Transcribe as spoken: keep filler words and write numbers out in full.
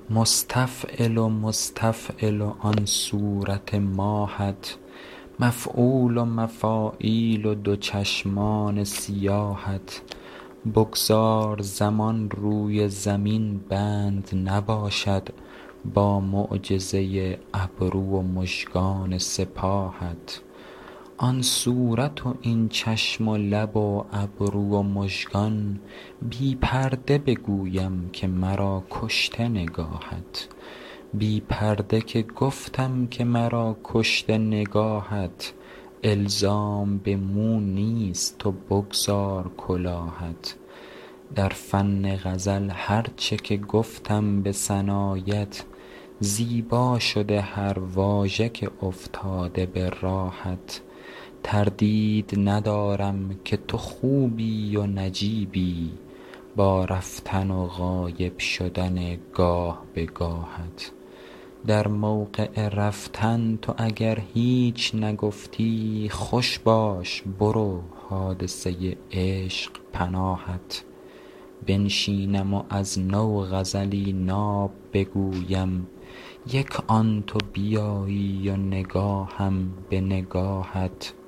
مستفعل و مستفعل و آن صورت ماهت، مفعول و مفاعیل و دو چشمان سیاهت. بگذار زمان روی زمین بند نباشد، با معجزه ابرو و مژگان سپاهت. آن صورت و این چشم و لب و ابرو و مژگان، بی پرده بگویم که مرا کشته نگاهت. بی پرده که گفتم که مرا کشته نگاهت، الزام به مو نیست و بگذار کلاهت. در فن غزل هر چه که گفتم به ثنایت، زیبا شده هر واژه که افتاده به راهت. تردید ندارم که تو خوبی و نجیبی، با رفتن و غایب شدن گاه به گاهت. در موقع رفتن تو اگر هیچ نگفتی، خوش باش برو حادثه عشق پناهت. بنشینم و از نو غزلی ناب بگویم، یک آن تو بیایی و نگاهم به نگاهت.